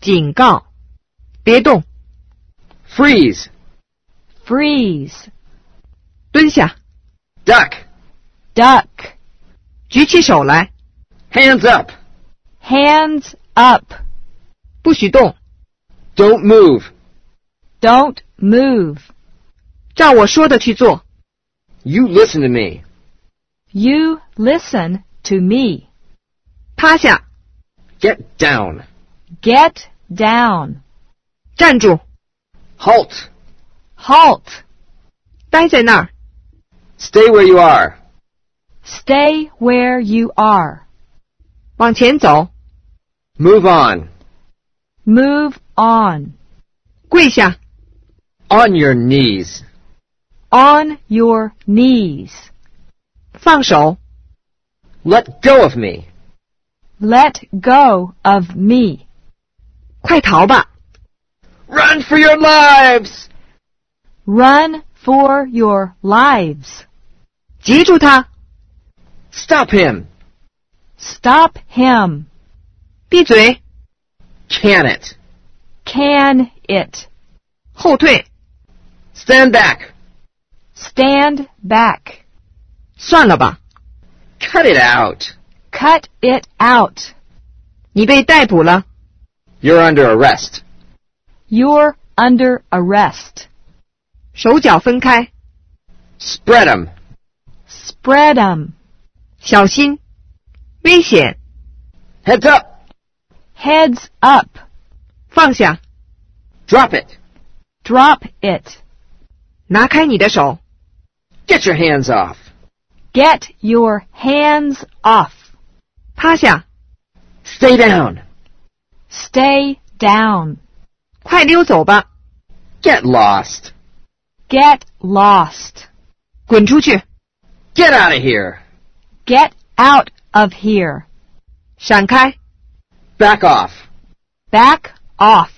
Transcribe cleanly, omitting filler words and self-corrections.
警告，别动。 Freeze. Freeze. 蹲下， Duck. Duck. 举起手来， Hands up. Hands up. 不许动， Don't move. Don't move. 照我说的去做。 You listen to me. You listen to me. 趴下， Get down. Get down. 站住， Halt. Halt. 待在那儿， Stay where you are. Stay where you are. 往前走， Move on. Move on. 跪下， On your knees. On your knees. 放手， Let go of me. Let go of me. 快逃吧， Run for your lives. Run for your lives. 截住他， Stop him. Stop him. 闭嘴， Can it. Can it. 后退， Stand back. Stand back. 算了吧， Cut it out. Cut it out. 你被逮捕了， You're under arrest. You're under arrest. 手脚分开， Spread 'em. Spread 'em. 小心，危险， Heads up. Heads up. 放下， Drop it. Drop it. 拿开你的手， Get your hands off. Get your hands off. 趴下， Stay down. Stay down. 快溜走吧， Get lost. Get lost. 滚出去， Get out of here. Get out of here. 闪开， Back off. Back off.